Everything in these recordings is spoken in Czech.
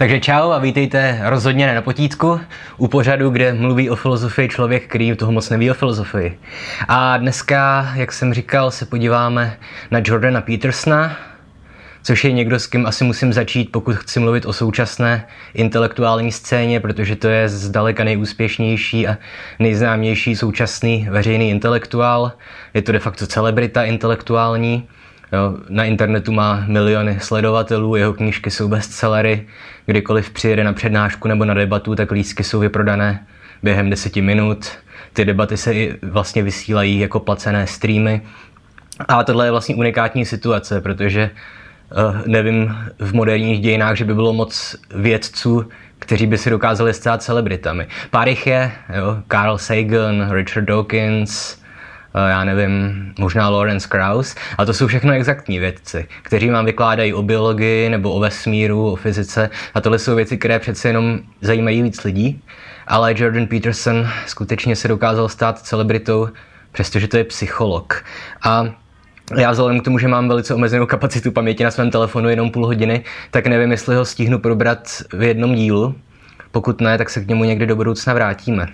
Takže čau a vítejte rozhodně ne na potítku, u pořadu, kde mluví o filozofii člověk, který toho moc neví o filozofii. A dneska, jak jsem říkal, se podíváme na Jordana Petersona, což je někdo, s kým asi musím začít, pokud chci mluvit o současné intelektuální scéně, protože to je zdaleka nejúspěšnější a nejznámější současný veřejný intelektuál. Je to de facto celebrita intelektuální. Jo, na internetu má miliony sledovatelů, jeho knížky jsou bestsellery, kdykoliv přijede na přednášku nebo na debatu, tak lístky jsou vyprodané během 10 minut. Ty debaty se i vlastně vysílají jako placené streamy. A tohle je vlastně unikátní situace, protože nevím v moderních dějinách, že by bylo moc vědců, kteří by si dokázali stát celebritami. Pár jich je, jo, Carl Sagan, Richard Dawkins, já nevím, možná Lawrence Krauss, a to jsou všechno exaktní vědci, kteří vám vykládají o biologii nebo o vesmíru, o fyzice, a tohle jsou věci, které přece jenom zajímají víc lidí, ale Jordan Peterson skutečně se dokázal stát celebritou, přestože to je psycholog. A já vzhledem k tomu, že mám velice omezenou kapacitu paměti na svém telefonu, jenom půl hodiny, tak nevím, jestli ho stihnu probrat v jednom dílu. Pokud ne, tak se k němu někdy do budoucna vrátíme.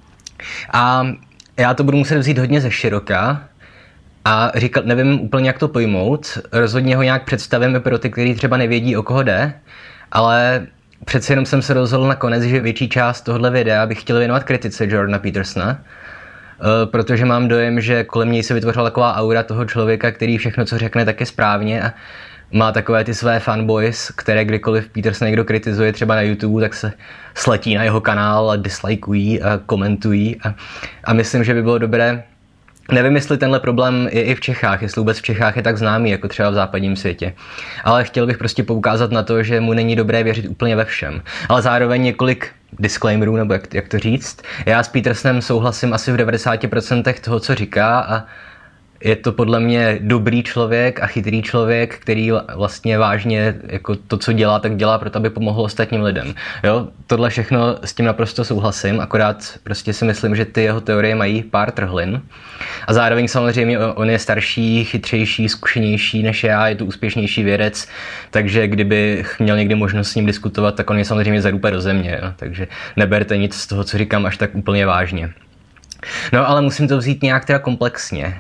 A já to budu muset vzít hodně ze široka a říkat, nevím úplně, jak to pojmout. Rozhodně ho nějak představíme pro ty, kteří třeba nevědí, o koho jde, ale přece jenom jsem se rozhodl nakonec, že větší část tohohle videa bych chtěl věnovat kritice Jordana Petersona, protože mám dojem, že kolem něj se vytvořila taková aura toho člověka, který všechno, co řekne, tak je správně a má takové ty své fanboys, které kdykoliv Peterson někdo kritizuje třeba na YouTube, tak se sletí na jeho kanál a dislikují a komentují a myslím, že by bylo dobré, nevím, jestli tenhle problém je i v Čechách, jestli vůbec v Čechách je tak známý, jako třeba v západním světě, ale chtěl bych prostě poukázat na to, že mu není dobré věřit úplně ve všem, ale zároveň několik disclaimerů, nebo jak to říct. Já s Petersonem souhlasím asi v 90% toho, co říká, a je to podle mě dobrý člověk a chytrý člověk, který vlastně vážně jako to, co dělá, tak dělá proto, aby pomohl ostatním lidem. Jo? Tohle všechno s tím naprosto souhlasím, akorát prostě si myslím, že ty jeho teorie mají pár trhlin. A zároveň samozřejmě on je starší, chytřejší, zkušenější než já, je to úspěšnější vědec, takže kdybych měl někdy možnost s ním diskutovat, tak on je samozřejmě zadupe do země. Jo? Takže neberte nic z toho, co říkám, až tak úplně vážně. No, ale musím to vzít nějak teda komplexně.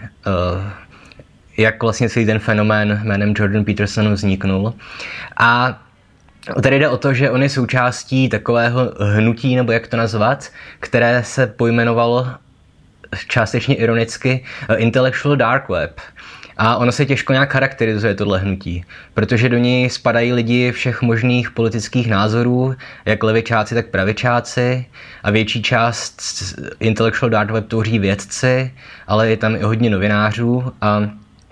Jak vlastně celý ten fenomén jménem Jordan Peterson vzniknul. A tady jde o to, že on je součástí takového hnutí, nebo jak to nazvat, které se pojmenovalo částečně ironicky Intellectual Dark Web. A ono se těžko nějak charakterizuje tohle hnutí, protože do něj spadají lidi všech možných politických názorů, jak levičáci, tak pravičáci, a větší část Intellectual Dark Web tvoří vědci, ale je tam i hodně novinářů a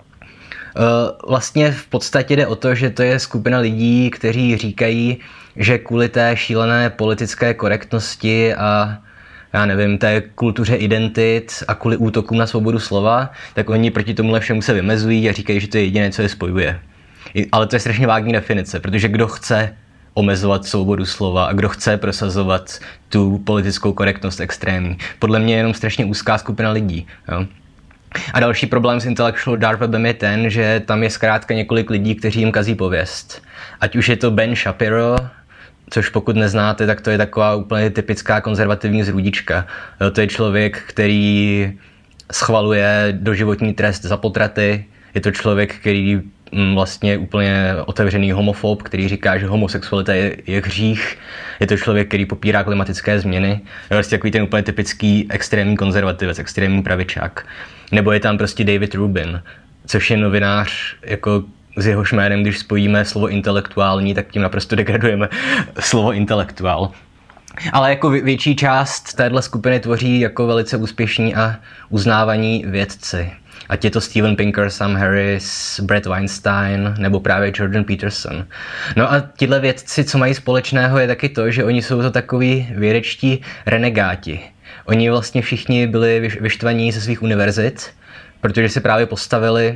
vlastně v podstatě jde o to, že to je skupina lidí, kteří říkají, že kvůli té šílené politické korektnosti a já nevím, té kultuře identit a kvůli útokům na svobodu slova, tak oni proti tomuhle všemu se vymezují a říkají, že to je jediné, co je spojuje. Ale to je strašně vágní definice, protože kdo chce omezovat svobodu slova a kdo chce prosazovat tu politickou korektnost extrémní. Podle mě je jenom strašně úzká skupina lidí. Jo? A další problém s Intellectual Dark Webem je ten, že tam je zkrátka několik lidí, kteří jim kazí pověst. Ať už je to Ben Shapiro, což pokud neznáte, tak to je taková úplně typická konzervativní zrůdička. To je člověk, který schvaluje doživotní trest za potraty. Je to člověk, který vlastně úplně otevřený homofob, který říká, že homosexualita je hřích. Je to člověk, který popírá klimatické změny. Je vlastně takový ten úplně typický extrémní konzervativec, extrémní pravičák. Nebo je tam prostě David Rubin, což je novinář jako s jehož jménem, když spojíme slovo intelektuální, tak tím naprosto degradujeme slovo intelektuál. Ale jako větší část téhle skupiny tvoří jako velice úspěšní a uznávaní vědci. Ať je to Steven Pinker, Sam Harris, Bret Weinstein nebo právě Jordan Peterson. No a tihle vědci, co mají společného, je taky to, že oni jsou to takový vědečtí renegáti. Oni vlastně všichni byli vyštvaní ze svých univerzit, protože si právě postavili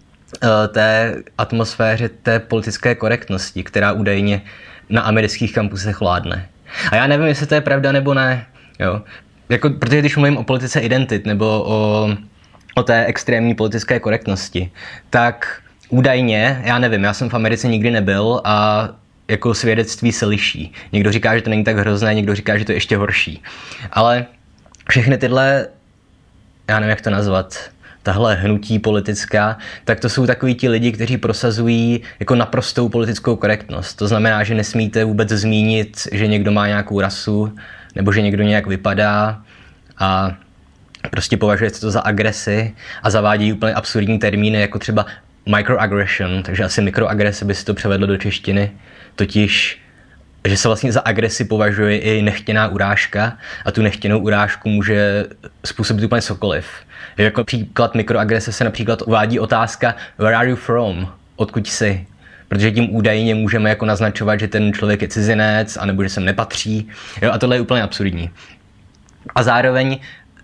té atmosféře té politické korektnosti, která údajně na amerických kampusech vládne. A já nevím, jestli to je pravda nebo ne. Jo? Jako, protože když mluvím o politice identit nebo o té extrémní politické korektnosti, tak údajně, já nevím, já jsem v Americe nikdy nebyl a jako svědectví se liší. Někdo říká, že to není tak hrozné, někdo říká, že to je ještě horší. Ale všechny tyhle, já nevím, jak to nazvat, tahle hnutí politická, tak to jsou takoví ti lidi, kteří prosazují jako naprostou politickou korektnost. To znamená, že nesmíte vůbec zmínit, že někdo má nějakou rasu, nebo že někdo nějak vypadá a prostě považujete to za agresi a zavádí úplně absurdní termíny, jako třeba microaggression, takže asi mikroagrese by si to převedlo do češtiny, totiž že se vlastně za agresi považuje i nechtěná urážka a tu nechtěnou urážku může způsobit úplně cokoliv. Jako příklad mikroagrese se například uvádí otázka where are you from? Odkud jsi? Protože tím údajně můžeme jako naznačovat, že ten člověk je cizinec anebo že sem nepatří. Jo, a tohle je úplně absurdní. A zároveň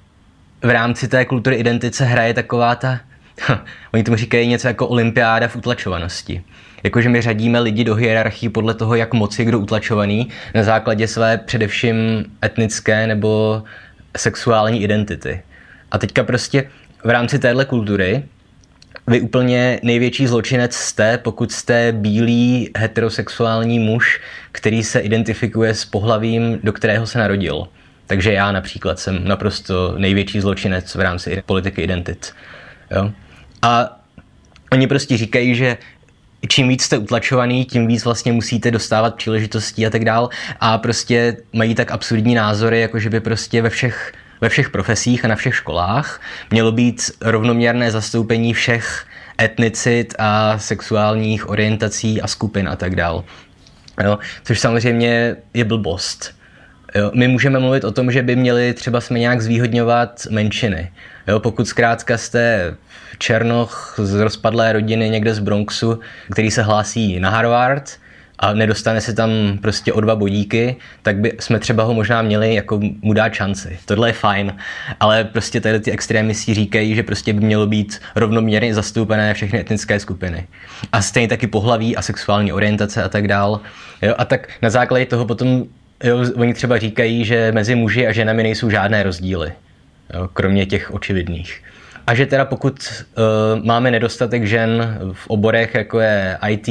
v rámci té kultury identity hraje taková ta, oni tomu říkají něco jako olympiáda v utlačovanosti. Jakože my řadíme lidi do hierarchii podle toho, jak moc je kdo utlačovaný, na základě své především etnické nebo sexuální identity. A teďka prostě v rámci téhle kultury vy úplně největší zločinec jste, pokud jste bílý heterosexuální muž, který se identifikuje s pohlavím, do kterého se narodil. Takže já například jsem naprosto největší zločinec v rámci politiky identit. Jo? A oni prostě říkají, že čím víc jste utlačovaný, tím víc vlastně musíte dostávat příležitostí a tak dál. A prostě mají tak absurdní názory, jako že by prostě ve všech profesích a na všech školách mělo být rovnoměrné zastoupení všech etnicit a sexuálních orientací a skupin a tak dál. Jo? Což samozřejmě je blbost. Jo? My můžeme mluvit o tom, že by měli třeba jsme nějak zvýhodňovat menšiny. Jo? Pokud zkrátka jste černoch z rozpadlé rodiny někde z Bronxu, který se hlásí na Harvard a nedostane se tam prostě o 2 bodíky, tak by jsme třeba ho možná měli jako mu dát šanci. Tohle je fajn, ale prostě tady ty extrémisti říkají, že prostě by mělo být rovnoměrně zastoupené všechny etnické skupiny. A stejně taky pohlaví a sexuální orientace a tak dál. Jo? A tak na základě toho potom oni třeba říkají, že mezi muži a ženami nejsou žádné rozdíly, jo? Kromě těch očividných. A že teda pokud máme nedostatek žen v oborech, jako je IT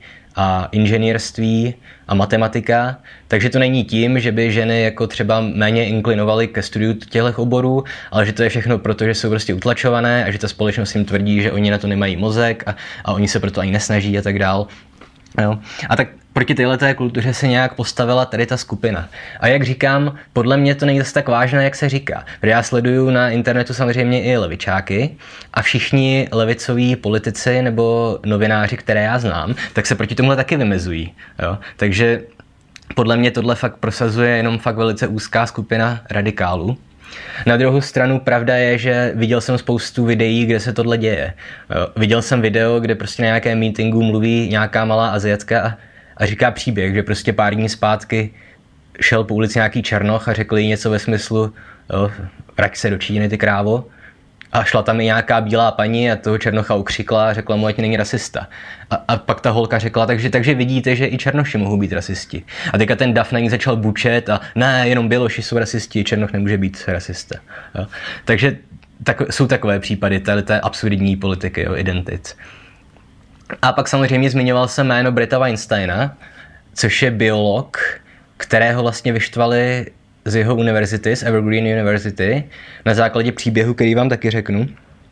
a inženýrství a matematika, takže to není tím, že by ženy jako třeba méně inklinovaly ke studiu těchto oborů, ale že to je všechno proto, že jsou prostě utlačované a že ta společnost jim tvrdí, že oni na to nemají mozek a oni se proto ani nesnaží a tak dál. Jo. A tak proti téhleté kultuře se nějak postavila tady ta skupina. A jak říkám, podle mě to není zase tak vážné, jak se říká. Protože já sleduju na internetu samozřejmě i levičáky a všichni levicoví politici nebo novináři, které já znám, tak se proti tomuhle taky vymezují. Jo. Takže podle mě tohle fakt prosazuje jenom fakt velice úzká skupina radikálů. Na druhou stranu pravda je, že viděl jsem spoustu videí, kde se tohle děje. Viděl jsem video, kde prostě na nějakém meetingu mluví nějaká malá Aziatka a říká příběh, že prostě pár dní zpátky šel po ulici nějaký černoch a řekl jí něco ve smyslu vrať se do Číny, ty krávo. A šla tam i nějaká bílá paní a toho černocha ukřikla a řekla mu, ať není rasista. A pak ta holka řekla, takže vidíte, že i černoši mohou být rasisti. A teďka ten dav na ní začal bučet a ne, jenom běloši jsou rasisti, černoch nemůže být rasista. Jo. Takže jsou takové případy té absurdní politiky, identit. A pak samozřejmě zmiňoval jsem jméno Bretta Weinsteina, což je biolog, kterého vlastně vyštvali z jeho univerzity, z Evergreen University, na základě příběhu, který vám taky řeknu.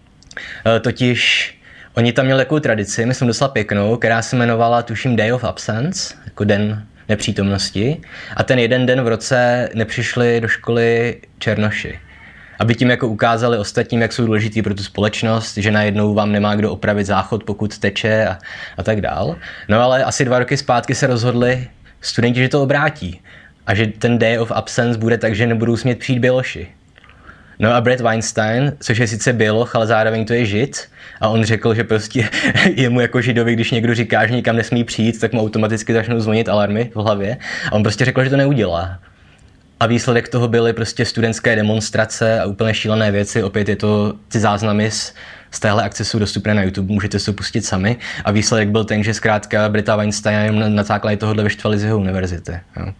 Totiž oni tam měli takovou tradici, myslím docela pěknou, která se jmenovala, tuším, Day of Absence, jako den nepřítomnosti. A ten jeden den v roce nepřišli do školy černoši. Aby tím jako ukázali ostatním, jak jsou důležitý pro tu společnost, že najednou vám nemá kdo opravit záchod, pokud teče a tak dál. No ale asi 2 roky zpátky se rozhodli studenti, že to obrátí. A že ten Day of Absence bude tak, že nebudou smět přijít běloši. No a Brett Weinstein, což je sice běloch, ale zároveň to je žid, a on řekl, že prostě jemu jako židovi, když někdo říká, že nikam nesmí přijít, tak mu automaticky začnou zvonit alarmy v hlavě. A on prostě řekl, že to neudělá. A výsledek toho byly prostě studentské demonstrace a úplně šílené věci. Opět je to, ty záznamy z téhle akce jsou dostupné na YouTube, můžete si to pustit sami. A výsledek byl ten, že zkrátka Bretta Weinsteina na základě tohohle vyštvali z jeho univerzity. Jo.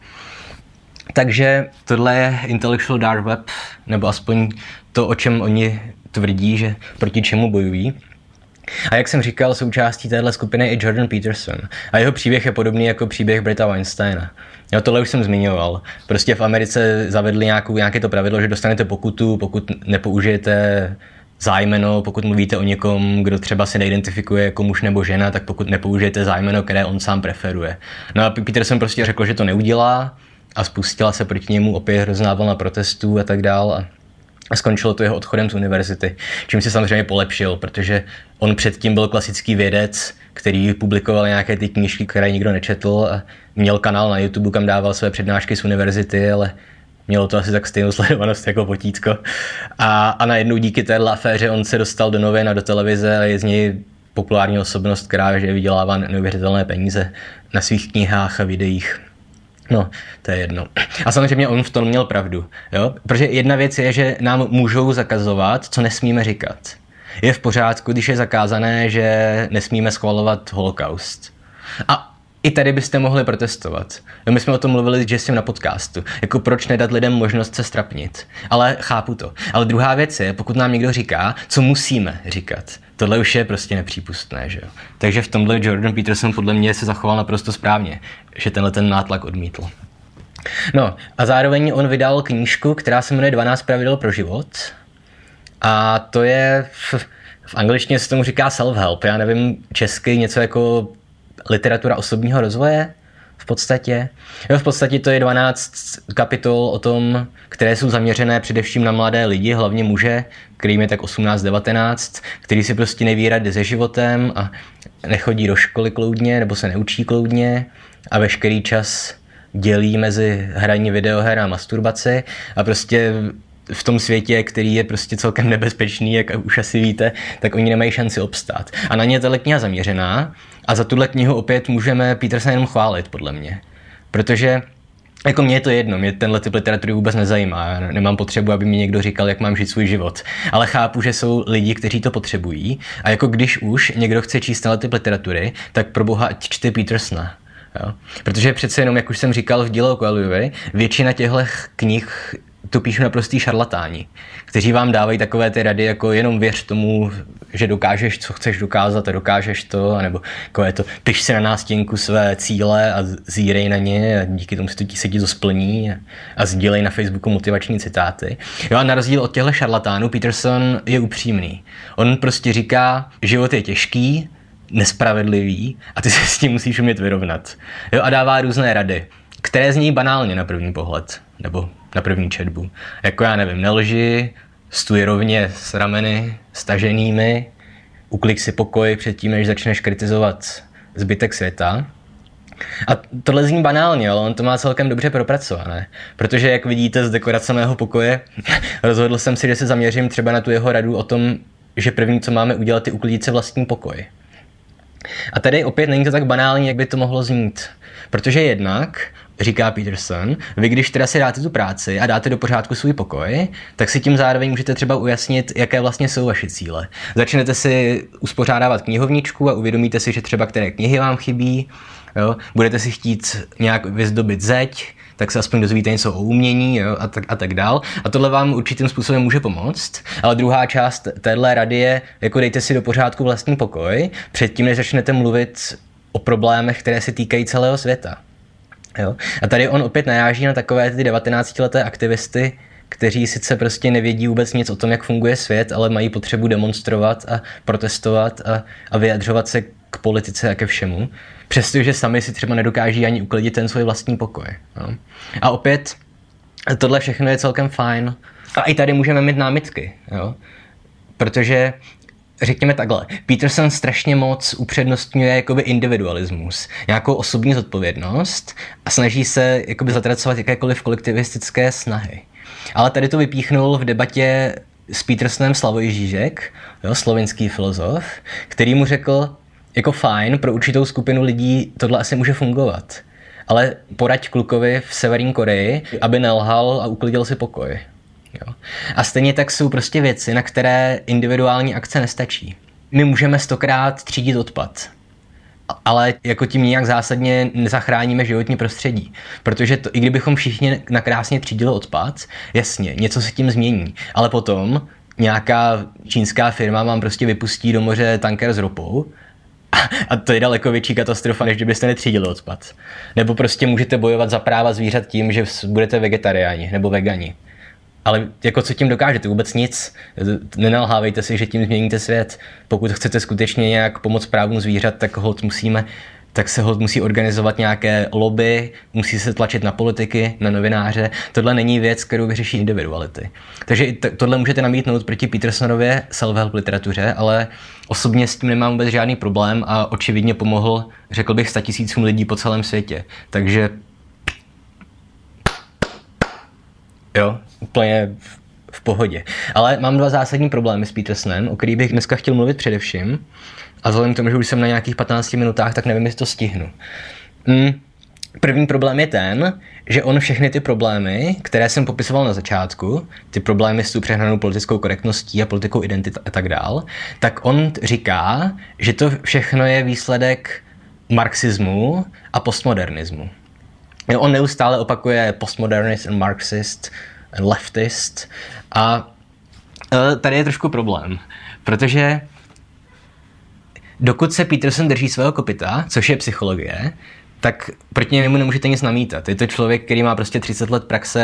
Takže tohle je intellectual dark web, nebo aspoň to, o čem oni tvrdí, že proti čemu bojují. A jak jsem říkal, součástí téhle skupiny je i Jordan Peterson. A jeho příběh je podobný jako příběh Bretta Weinsteina. Jo, tohle už jsem zmiňoval. Prostě v Americe zavedli nějaké to pravidlo, že dostanete pokutu, pokud nepoužijete zájmeno, pokud mluvíte o někom, kdo třeba se neidentifikuje jako muž nebo žena, tak pokud nepoužijete zájmeno, které on sám preferuje. No a Peterson prostě řekl, že to neudělá a spustila se proti němu opět hrozná vlna protestů a tak dál. A skončilo to jeho odchodem z univerzity, čím se samozřejmě polepšil, protože on předtím byl klasický vědec, který publikoval nějaké ty knížky, které nikdo nečetl a měl kanál na YouTube, kam dával své přednášky z univerzity, ale mělo to asi tak stejnou sledovanost jako Potítko. A najednou díky téhle aféře on se dostal do novin a do televize a je z něj populární osobnost, která že vydělává neuvěřitelné peníze na svých knihách a videích. No, to je jedno. A samozřejmě on v tom měl pravdu, jo? Protože jedna věc je, že nám můžou zakazovat, co nesmíme říkat. Je v pořádku, když je zakázané, že nesmíme schvalovat holokaust. A i tady byste mohli protestovat. My jsme o tom mluvili s Jessem na podcastu. Jako proč nedat lidem možnost se strapnit. Ale chápu to. Ale druhá věc je, pokud nám někdo říká, co musíme říkat. Tohle už je prostě nepřípustné, že jo. Takže v tomhle Jordan Peterson podle mě se zachoval naprosto správně, že tenhle ten nátlak odmítl. No a zároveň on vydal knížku, která se jmenuje 12 pravidel pro život. A to je, v angličtině se tomu říká self-help. Já nevím, česky něco jako literatura osobního rozvoje v podstatě. Jo, v podstatě to je 12 kapitol o tom, které jsou zaměřené především na mladé lidi, hlavně muže, kterým je tak 18-19, který si prostě neví rady se životem a nechodí do školy kloudně nebo se neučí kloudně a veškerý čas dělí mezi hraní videoher a masturbaci a prostě v tom světě, který je prostě celkem nebezpečný, jak už asi víte, tak oni nemají šanci obstát. A na ně je tato kniha zaměřená a za tuhle knihu opět můžeme Petersona jenom chválit, podle mě. Protože jako mně je to jedno, mě tenhle typ literatury vůbec nezajímá, já nemám potřebu, aby mi někdo říkal, jak mám žít svůj život. Ale chápu, že jsou lidi, kteří to potřebují a jako když už někdo chce číst tenhle typ literatury, tak pro boha ať čte Petersona. Jo? Protože přece jenom, jak už jsem říkal v díle o Coelhovi, většina těchto knih to píšu naprostý šarlatáni, kteří vám dávají takové ty rady, jako jenom věř tomu, že dokážeš, co chceš dokázat a dokážeš to, anebo takové to, piš si na nástěnku své cíle a zírej na ně a díky tomu se ti to splní a sdílej na Facebooku motivační citáty. Jo a na rozdíl od těchto šarlatánů Peterson je upřímný. On prostě říká, život je těžký, nespravedlivý a ty se s tím musíš umět vyrovnat. Jo a dává různé rady, které zní banálně na první pohled, nebo na první četbu. Jako já nevím, nelži, stůj rovně s rameny staženými, uklik si pokoj předtím, než začneš kritizovat zbytek světa. A tohle zní banálně, ale on to má celkem dobře propracované. Protože jak vidíte z dekorace mého pokoje, rozhodl jsem si, že se zaměřím třeba na tu jeho radu o tom, že první, co máme udělat, je uklidit si vlastní pokoj. A tady opět není to tak banální, jak by to mohlo znít. Protože jednak, říká Peterson, vy když teda si dáte tu práci a dáte do pořádku svůj pokoj, tak si tím zároveň můžete třeba ujasnit, jaké vlastně jsou vaše cíle. Začnete si uspořádávat knihovničku a uvědomíte si, že třeba které knihy vám chybí, jo? Budete si chtít nějak vyzdobit zeď, tak se aspoň dozvíte něco o umění, jo? A tak dál. A tohle vám určitým způsobem může pomoct. Ale druhá část téhle rady je, jako dejte si do pořádku vlastní pokoj, předtím, než začnete mluvit o problémech, které se týkají celého světa. Jo? A tady on opět naráží na takové ty 19leté aktivisty, kteří sice prostě nevědí vůbec nic o tom, jak funguje svět, ale mají potřebu demonstrovat a protestovat a vyjadřovat se k politice a ke všemu, přestože sami si třeba nedokáží ani uklidit ten svůj vlastní pokoj. Jo? A opět tohle všechno je celkem fajn. A i tady můžeme mít námitky, jo? Protože řekněme takhle, Peterson strašně moc upřednostňuje jakoby individualismus, nějakou osobní zodpovědnost a snaží se jakoby zatracovat jakékoliv kolektivistické snahy. Ale tady to vypíchnul v debatě s Petersonem Slavoj Žižek, jo, slovenský filozof, který mu řekl, jako fajn, pro určitou skupinu lidí tohle asi může fungovat, ale poraď klukovi v Severní Koreji, aby nelhal a uklidil si pokoj. Jo. A stejně tak jsou prostě věci, na které individuální akce nestačí. My můžeme 100krát třídit odpad, ale jako tím nijak zásadně nezachráníme životní prostředí. Protože to, i kdybychom všichni nakrásně třídili odpad, jasně, něco se tím změní, ale potom nějaká čínská firma vám prostě vypustí do moře tanker s ropou a to je daleko větší katastrofa, než kdybyste netřídili odpad. Nebo prostě můžete bojovat za práva zvířat tím, že budete vegetariáni nebo vegani. Ale jako co tím dokážete? Vůbec nic. Nenalhávejte si, že tím změníte svět. Pokud chcete skutečně nějak pomoct právům zvířat, tak se musí organizovat nějaké lobby, musí se tlačit na politiky, na novináře. Tohle není věc, kterou vyřeší individuality. Takže tohle můžete namítnout proti Petersonově self-help literatuře, ale osobně s tím nemám vůbec žádný problém a očividně pomohl, řekl bych, 100 000 lidí po celém světě. Takže jo, úplně v pohodě. Ale mám 2 zásadní problémy s Petersonem, o kterých bych dneska chtěl mluvit především. A vzhledem k tomu, že už jsem na nějakých 15 minutách, tak nevím, jestli to stihnu. První problém je ten, že on všechny ty problémy, které jsem popisoval na začátku, ty problémy s tou přehnanou politickou korektností a politikou identity a tak dál, tak on říká, že to všechno je výsledek marxismu a postmodernismu. On neustále opakuje postmodernist and marxist and leftist a tady je trošku problém, protože dokud se Peterson drží svého kopyta, což je psychologie, tak proti němu nemůžete nic namítat. Je to člověk, který má prostě 30 let praxe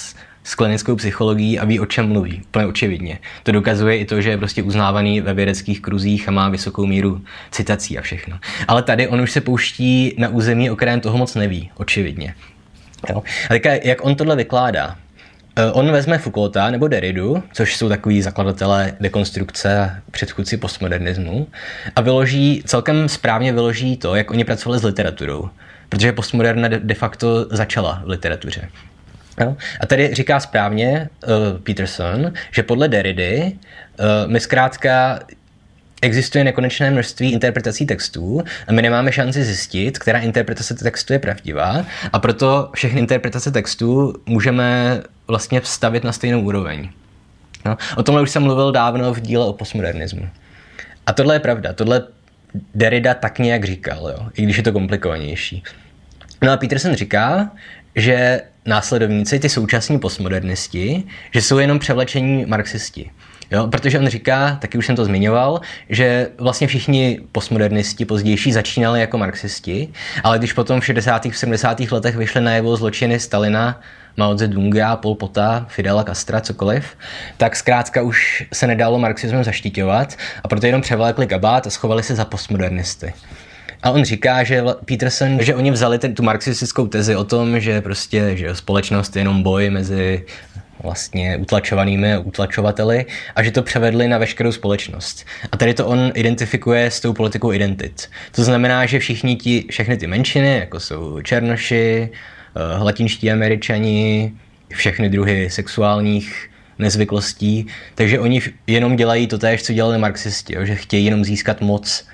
s klinickou psychologií a ví, o čem mluví. Úplně očividně. To dokazuje i to, že je prostě uznávaný ve vědeckých kruzích a má vysokou míru citací a všechno. Ale tady on už se pouští na území, o kterém toho moc neví, očividně. Jo? A teďka, jak on tohle vykládá? On vezme Foucaulta nebo Derridu, což jsou takový zakladatelé dekonstrukce a předchůdci postmodernismu, a celkem správně vyloží to, jak oni pracovali s literaturou, protože postmoderna de facto začala v literatuře. No? A tady říká správně Peterson, že podle Derridy my zkrátka existuje nekonečné množství interpretací textů a my nemáme šanci zjistit, která interpretace textu je pravdivá, a proto všechny interpretace textů můžeme vlastně vstavit na stejnou úroveň. No, o tomhle už jsem mluvil dávno v díle o postmodernismu. A tohle je pravda, tohle Derrida tak nějak říkal, jo, i když je to komplikovanější. No a Peterson říká, že následovníci, ty současní postmodernisti, že jsou jenom převlečení marxisti. Jo, protože on říká, taky už jsem to zmiňoval, že vlastně všichni postmodernisti pozdější začínali jako marxisti, ale když potom v 60. a 70. letech vyšly najevo zločiny Stalina, Mao Zedonga, Pol Pota, Fidela Castra, cokoliv, tak zkrátka už se nedalo marxismem zaštiťovat a proto jenom převlékli kabát a schovali se za postmodernisty. A on říká, že Peterson, že oni vzali tu marxistickou tezi o tom, že prostě že společnost je jenom boj mezi vlastně utlačovanými a utlačovateli a že to převedli na veškerou společnost. A tady to on identifikuje s tou politikou identit. To znamená, že všechny ty menšiny, jako jsou černoši, latinští Američani, všechny druhy sexuálních nezvyklostí, takže oni jenom dělají to též, co dělali marxisti, jo? Že chtějí jenom získat moc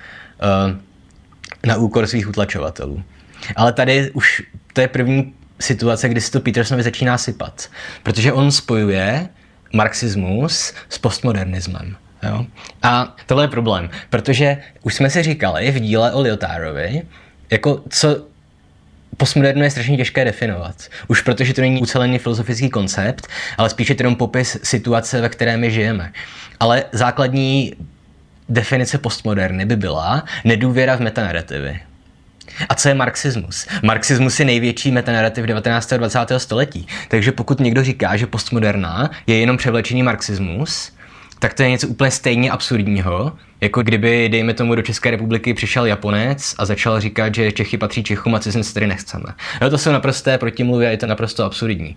na úkor svých utlačovatelů. Ale tady už to je první situace, kdy se to Petersonovi začíná sypat, protože on spojuje marxismus s postmodernismem. Jo? A tohle je problém, protože už jsme si říkali v díle o Lyotárovi, jako co postmodernu je strašně těžké definovat. Už protože to není ucelený filozofický koncept, ale spíše jenom popis situace, ve které my žijeme. Ale základní definice postmoderny by byla nedůvěra v metanarrativy. A co je marxismus? Marxismus je největší metanarrativ 19. a 20. století. Takže pokud někdo říká, že postmoderna je jenom převlečený marxismus, tak to je něco úplně stejně absurdního, jako kdyby, dejme tomu, do České republiky přišel Japonec a začal říkat, že Čechy patří Čechům a cizinci tady nechceme. No, to jsou naprosté protimluvy a je to naprosto absurdní.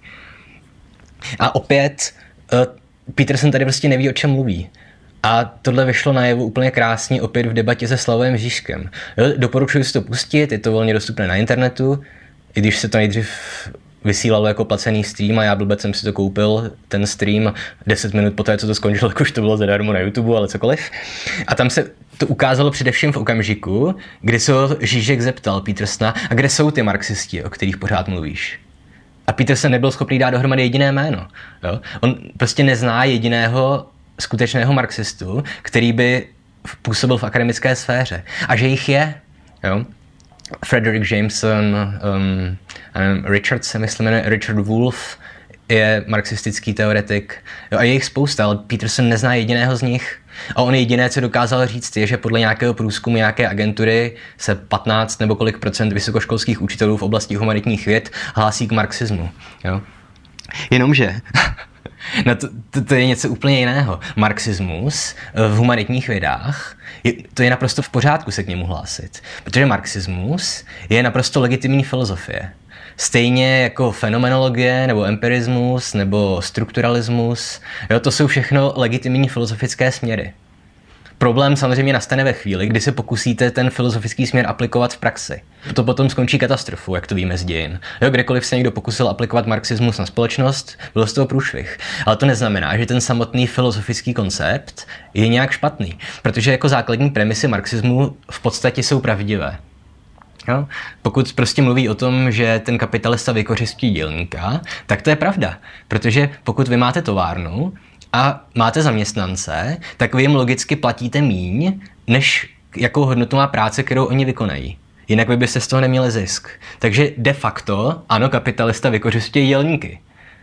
A opět, Peterson tady prostě neví, o čem mluví. A tohle vyšlo najevo úplně krásně opět v debatě se Slavojem Žižkem. Doporučuji si to pustit, je to volně dostupné na internetu, i když se to nejdřív vysílalo jako placený stream a já blbec jsem si to koupil, ten stream 10 minut poté, co to skončilo, už to bylo zadarmo na YouTube, ale cokoliv. A tam se to ukázalo především v okamžiku, kdy se ho Žižek zeptal Petersona, a kde jsou ty marxisti, o kterých pořád mluvíš. A Peterson nebyl schopný dát dohromady jediné jméno. Jo? On prostě nezná jediného skutečného marxistu, který by působil v akademické sféře. A že jich je. Jo? Frederick Jameson, Richard se myslím, Richard Wolff, je marxistický teoretik. Jo, a je jich spousta, ale Peterson nezná jediného z nich. A on jediné, co dokázal říct, je, že podle nějakého průzkumu nějaké agentury se 15 nebo kolik procent vysokoškolských učitelů v oblasti humanitních věd hlásí k marxismu. Jo? Jenomže no to je něco úplně jiného. Marxismus v humanitních vědách, to je naprosto v pořádku se k němu hlásit. Protože marxismus je naprosto legitimní filozofie. Stejně jako fenomenologie, nebo empirismus, nebo strukturalismus. Jo, to jsou všechno legitimní filozofické směry. Problém samozřejmě nastane ve chvíli, kdy se pokusíte ten filozofický směr aplikovat v praxi. To potom skončí katastrofou, jak to víme z dějin. Jo, kdekoliv se někdo pokusil aplikovat marxismus na společnost, bylo z toho průšvih. Ale to neznamená, že ten samotný filozofický koncept je nějak špatný, protože jako základní premisy marxismu v podstatě jsou pravdivé. Jo? Pokud prostě mluví o tom, že ten kapitalista vykořistí dělníka, tak to je pravda. Protože pokud vy máte továrnu a máte zaměstnance, tak vy jim logicky platíte míň, než jakou hodnotu má práce, kterou oni vykonají. Jinak vy byste z toho neměli zisk. Takže de facto, ano, kapitalista vykořistí dělníky.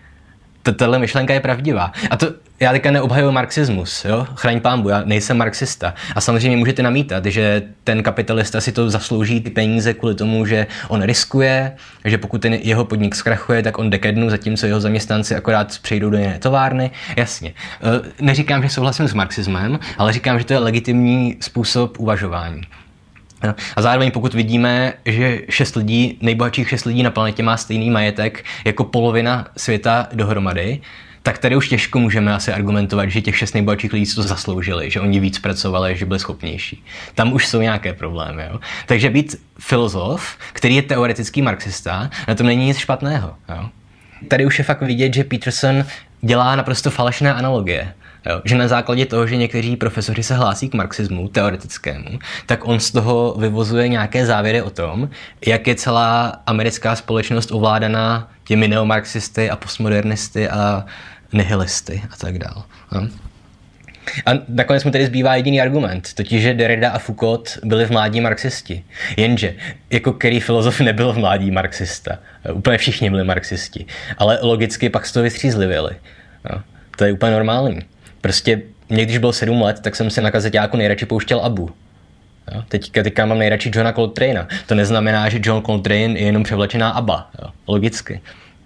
Tato myšlenka je pravdivá. A to já teďka neobhajuji marxismus, jo? Chraň pánbu, já nejsem marxista. A samozřejmě můžete namítat, že ten kapitalista si to zaslouží ty peníze kvůli tomu, že on riskuje, že pokud ten jeho podnik zkrachuje, tak on dekednu, zatímco jeho zaměstnanci akorát přejdou do jiné továrny. Jasně. Neříkám, že souhlasím s marxismem, ale říkám, že to je legitimní způsob uvažování. A zároveň pokud vidíme, že 6 lidí, nejbohatších 6 lidí na planetě má stejný majetek jako polovina světa dohromady, tak tady už těžko můžeme asi argumentovat, že těch 6 nejbohatších lidí to zasloužili, že oni víc pracovali, že byli schopnější. Tam už jsou nějaké problémy. Jo? Takže být filozof, který je teoretický marxista, na tom není nic špatného. Jo? Tady už je fakt vidět, že Peterson dělá naprosto falešné analogie. Jo, že na základě toho, že někteří profesoři se hlásí k marxismu teoretickému, tak on z toho vyvozuje nějaké závěry o tom, jak je celá americká společnost ovládaná těmi neomarxisty a postmodernisty a nihilisty a tak dále. A nakonec mu tedy zbývá jediný argument, totiž, že Derrida a Foucault byli v mládí marxisti. Jenže, jako který filozof nebyl v mládí marxista. Úplně všichni byli marxisti. Ale logicky pak z toho vystřízlivěli. No, to je úplně normální. Prostě mě, když bylo 7 let, tak jsem si na kazeťáku nejradši pouštěl Abu. Jo? Teďka mám nejradši Johna Coltrane'a. To neznamená, že John Coltrane je jenom převlečená Abba. Jo? Logicky.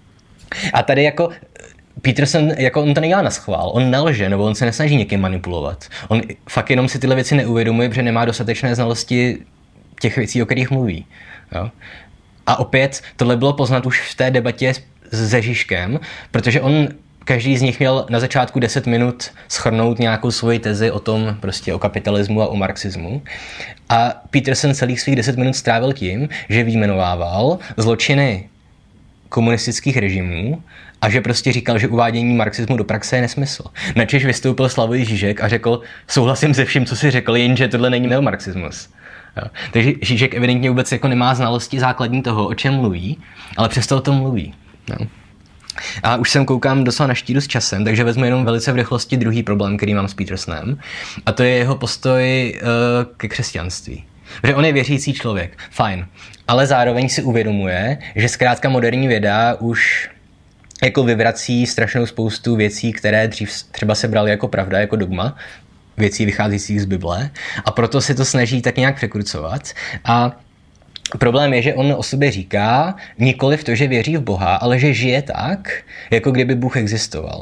A tady jako Peterson, jako on to nedělá na schvál, on nelže, nebo on se nesnaží někým manipulovat. On fakt jenom si tyhle věci neuvědomuje, protože nemá dostatečné znalosti těch věcí, o kterých mluví. Jo? A opět, tohle bylo poznat už v té debatě se Žižkem, protože on každý z nich měl na začátku 10 minut shrnout nějakou svoji tezi o tom, prostě o kapitalismu a o marxismu. A Peterson celých svých 10 minut strávil tím, že vyjmenovával zločiny komunistických režimů a že prostě říkal, že uvádění marxismu do praxe je nesmysl. Načež vystoupil Slavoj Žižek a řekl, souhlasím se vším, co si řekl, jenže tohle není neomarxismus. Jo. Takže Žižek evidentně vůbec jako nemá znalosti základní toho, o čem mluví, ale přesto o tom mluví. Jo. A už jsem koukám docela na štíru s časem, takže vezmu jenom velice v rychlosti druhý problém, který mám s Petersonem, a to je jeho postoj ke křesťanství. Protože on je věřící člověk, fajn, ale zároveň si uvědomuje, že zkrátka moderní věda už jako vyvrací strašnou spoustu věcí, které dřív třeba se braly jako pravda, jako dogma, věcí vycházejících z Bible, a proto se to snaží tak nějak překrucovat. A problém je, že on o sobě říká nikoliv to, že věří v Boha, ale že žije tak, jako kdyby Bůh existoval.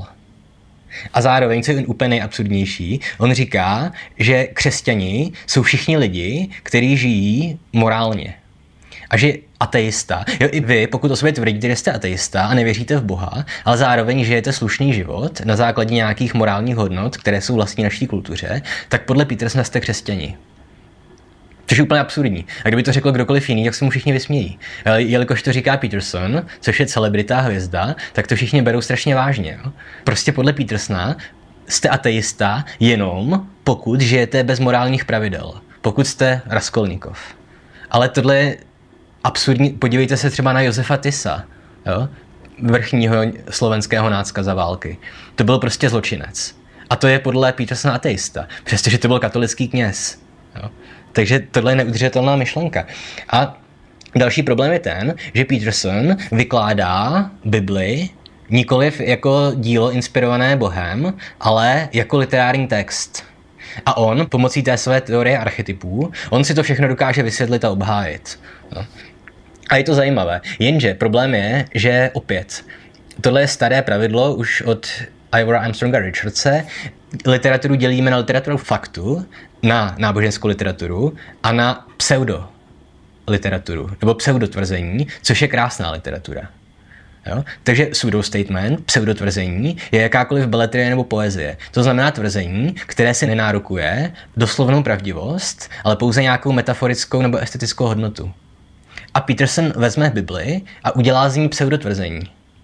A zároveň, co je úplně nejabsurdnější, on říká, že křesťani jsou všichni lidi, kteří žijí morálně. A že ateista, jo, i vy, pokud o sobě tvrdíte, že jste ateista a nevěříte v Boha, ale zároveň žijete slušný život na základě nějakých morálních hodnot, které jsou vlastní naší kultuře, tak podle Petersona jste křesťani. Což je úplně absurdní. A kdyby to řekl kdokoliv jiný, tak se mu všichni vysmějí. Ale jelikož to říká Peterson, což je celebrita hvězda, tak to všichni berou strašně vážně. Jo? Prostě podle Petersona jste ateista jenom pokud žijete bez morálních pravidel. Pokud jste Raskolnikov. Ale tohle je absurdní. Podívejte se třeba na Josefa Tisa, jo? Vrchního slovenského nácka za války. To byl prostě zločinec. A to je podle Petersona ateista. Přestože to byl katolický kněz. Jo? Takže tohle je neudržitelná myšlenka. A další problém je ten, že Peterson vykládá Bibli Nikoliv jako dílo inspirované Bohem, ale jako literární text. A on, pomocí té své teorie archetypů, on si to všechno dokáže vysvětlit a obhájit. No. A je to zajímavé. Jenže problém je, že opět, tohle je staré pravidlo už od Ivora Armstronga Richardse. Literaturu dělíme na literaturu faktu, na náboženskou literaturu a na pseudoliteraturu, nebo pseudotvrzení, což je krásná literatura. Jo? Takže pseudostatement, pseudotvrzení, je jakákoliv beletrie nebo poezie. To znamená tvrzení, které si nenárokuje doslovnou pravdivost, ale pouze nějakou metaforickou nebo estetickou hodnotu. A Peterson vezme Bibli a udělá z ní pseudotvrzení.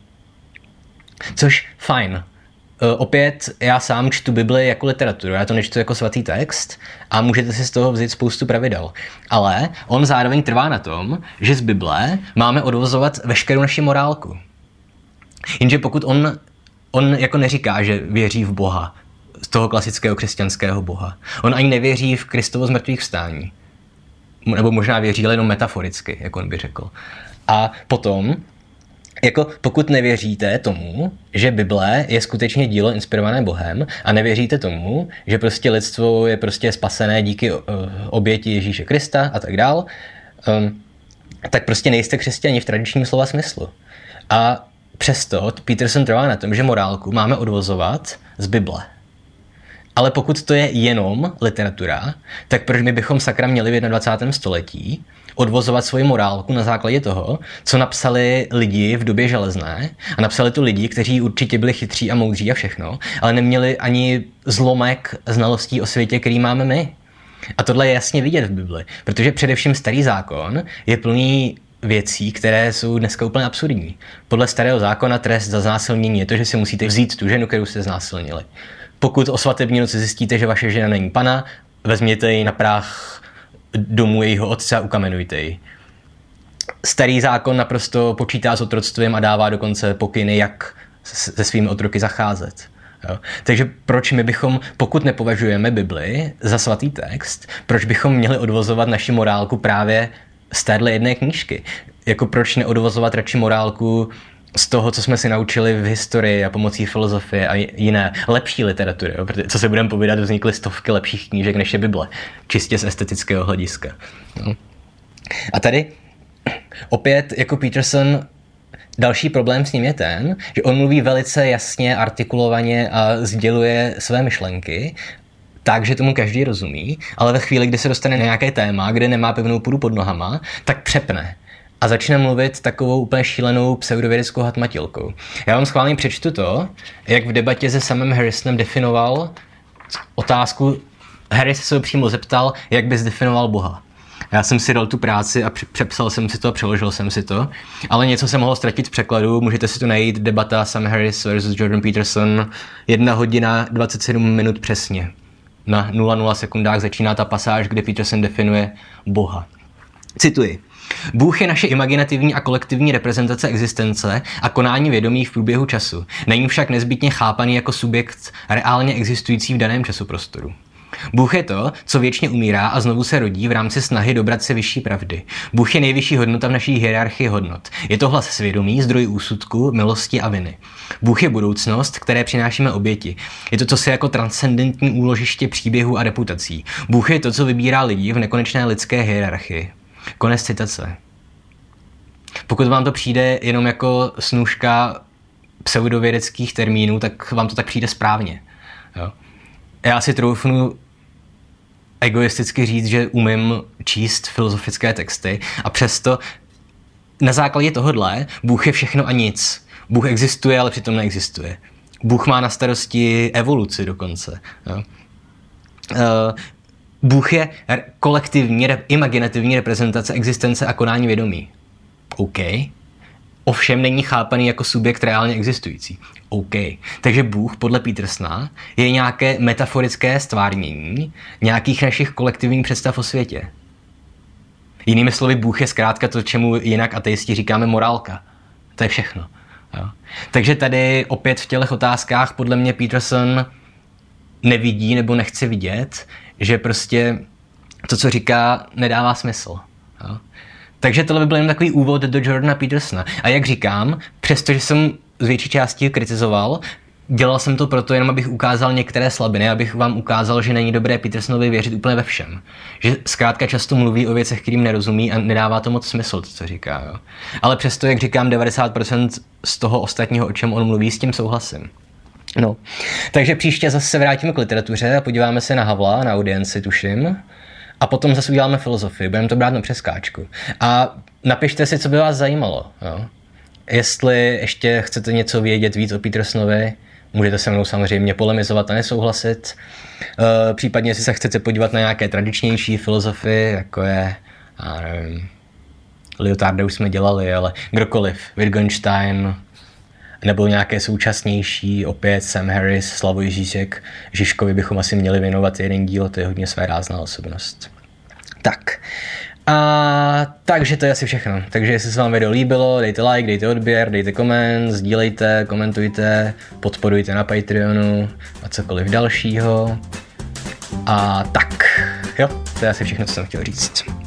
Což fajn. Opět já sám čtu Bibli jako literaturu, já to nečtu jako svatý text a můžete si z toho vzít spoustu pravidel. Ale on zároveň trvá na tom, že z Bible máme odvozovat veškerou naši morálku. Jenže pokud on jako neříká, že věří v Boha, z toho klasického křesťanského Boha. On ani nevěří v Kristovo zmrtvých vstání. Nebo možná věří, ale jenom metaforicky, jak on by řekl. A potom, jako pokud nevěříte tomu, že Bible je skutečně dílo inspirované Bohem a nevěříte tomu, že prostě lidstvo je prostě spasené díky oběti Ježíše Krista a tak dál, tak prostě nejste křesťani v tradičním slova smyslu. A přesto Peterson trvá na tom, že morálku máme odvozovat z Bible. Ale pokud to je jenom literatura, tak proč my bychom sakra měli v 21. století odvozovat svoji morálku na základě toho, co napsali lidi v době železné, a napsali to lidi, kteří určitě byli chytří a moudří a všechno, ale neměli ani zlomek znalostí o světě, který máme my. A tohle je jasně vidět v Bibli, protože především Starý zákon je plný věcí, které jsou dneska úplně absurdní. Podle Starého zákona trest za znásilnění je to, že si musíte vzít tu ženu, kterou jste znásilnili. Pokud o svatební noci zjistíte, že vaše žena není pana, vezměte ji na práh domu jejího otce a ukamenujte ji. Starý zákon naprosto počítá s otroctvím a dává dokonce pokyny, jak se svými otroky zacházet. Jo? Takže proč my bychom, pokud nepovažujeme Bibli za svatý text, proč bychom měli odvozovat naši morálku právě z téhle jedné knížky? Jako proč neodvozovat radši morálku z toho, co jsme si naučili v historii a pomocí filozofie a jiné lepší literatury. Jo? Protože, co se budeme povídat, vznikly stovky lepších knížek než je Bible. Čistě z estetického hlediska. No. A tady opět jako Peterson další problém s ním je ten, že on mluví velice jasně, artikulovaně a sděluje své myšlenky, takže tomu každý rozumí, ale ve chvíli, kdy se dostane na nějaké téma, kde nemá pevnou půdu pod nohama, tak přepne. A začne mluvit takovou úplně šílenou pseudovědeckou hatmatilkou. Já vám schválně přečtu to, jak v debatě se Samem Harrisonem definoval otázku. Harris se ho přímo zeptal, jak bys definoval Boha. Já jsem si dal tu práci a přepsal jsem si to a přeložil jsem si to, ale něco se mohlo ztratit v překladu, můžete si to najít, debata Sam Harris versus Jordan Peterson, 1 hodina 27 minut přesně. Na 0,0 sekundách začíná ta pasáž, kde Peterson definuje Boha. Cituji. Bůh je naše imaginativní a kolektivní reprezentace existence a konání vědomí v průběhu času. Není však nezbytně chápaný jako subjekt reálně existující v daném časoprostoru. Bůh je to, co věčně umírá a znovu se rodí v rámci snahy dobrat se vyšší pravdy. Bůh je nejvyšší hodnota v naší hierarchii hodnot. Je to hlas svědomí, zdroj úsudku, milosti a viny. Bůh je budoucnost, které přinášíme oběti. Je to, co se jako transcendentní úložiště příběhů a reputací. Bůh je to, co vybírá lidi v nekonečné lidské hierarchii. Konec citace. Pokud vám to přijde jenom jako snůška pseudovědeckých termínů, tak vám to tak přijde správně. Jo? Já si troufnu egoisticky říct, že umím číst filozofické texty a přesto na základě tohodle Bůh je všechno a nic. Bůh existuje, ale přitom neexistuje. Bůh má na starosti evoluci dokonce. Jo? Bůh je kolektivní, imaginativní reprezentace existence a konání vědomí. OK. Ovšem není chápaný jako subjekt reálně existující. OK. Takže Bůh podle Petersona je nějaké metaforické stvárnění nějakých našich kolektivních představ o světě. Jinými slovy, Bůh je zkrátka to, čemu jinak ateisti říkáme morálka. To je všechno. Jo. Takže tady opět v těchto otázkách podle mě Peterson nevidí nebo nechce vidět, že prostě to, co říká, nedává smysl. Jo. Takže tohle by byl jen takový úvod do Jordana Petersona. A jak říkám, přestože jsem z větší části kritizoval. Dělal jsem to proto, jenom abych ukázal některé slabiny, abych vám ukázal, že není dobré Petersonovi věřit úplně ve všem. Že zkrátka často mluví o věcech, kterým nerozumí a nedává to moc smysl, to, co říká. Jo. Ale přesto, jak říkám, 90% z toho ostatního, o čem on mluví, s tím souhlasím. No, takže příště zase se vrátíme k literatuře a podíváme se na Havla, na Audienci, tuším. A potom zase uděláme filozofii, budeme to brát na přeskáčku. A napište si, co by vás zajímalo. Jo. Jestli ještě chcete něco vědět víc o Petersonovi, můžete se mnou samozřejmě polemizovat a nesouhlasit. Případně, jestli se chcete podívat na nějaké tradičnější filozofii, jako je, já nevím, Lyotarda už jsme dělali, ale kdokoliv, Wittgenstein, nebo nějaké současnější, opět Sam Harris, Slavoj Žižek. Žižkovi bychom asi měli věnovat jeden díl, to je hodně svérázná osobnost. Tak. Takže to je asi všechno. Takže jestli se vám video líbilo, dejte like, dejte odběr, dejte koment, sdílejte, komentujte, podporujte na Patreonu a cokoliv dalšího. A tak, jo, to je asi všechno, co jsem chtěl říct.